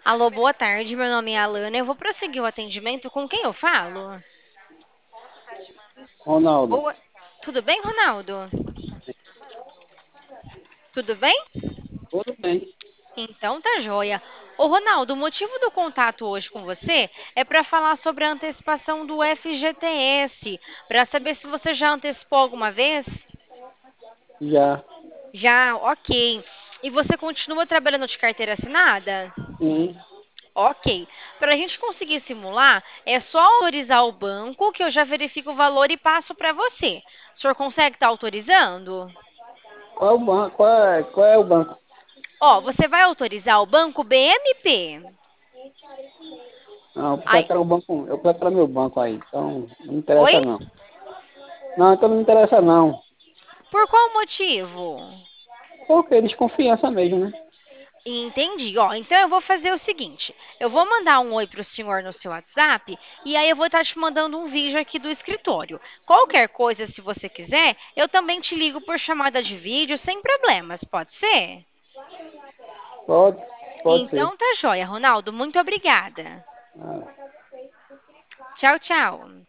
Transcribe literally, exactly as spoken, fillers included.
Alô, boa tarde. Meu nome é Alana. Eu vou prosseguir o atendimento com quem eu falo? Ronaldo, Boa... Tudo bem, Ronaldo? Tudo bem? tudo bem. Então tá joia. Ô, Ronaldo, o motivo do contato hoje com você é para falar sobre a antecipação do F G T S, para saber se você já antecipou alguma vez. Já, Já, ok. E você continua trabalhando de carteira assinada? sim. Ok. Para a gente conseguir simular, é só autorizar o banco que eu já verifico o valor e passo para você. O senhor consegue estar autorizando? Qual é o banco? Qual é, qual é o banco? Ó, você vai autorizar o banco B M P. Não, eu pensava Ai, que era o banco, eu pensava que era meu banco aí, então não me oi? interessa não. Não, então não me interessa não. Por qual motivo? Porque desconfiança mesmo, né? Entendi. Ó, então eu vou fazer o seguinte: eu vou mandar um oi para o senhor no seu WhatsApp e aí eu vou estar te mandando um vídeo aqui do escritório. Qualquer coisa, se você quiser, eu também te ligo por chamada de vídeo sem problemas, pode ser? Pode, pode ser. Então tá joia, Ronaldo. Muito obrigada. Ah. Tchau, tchau.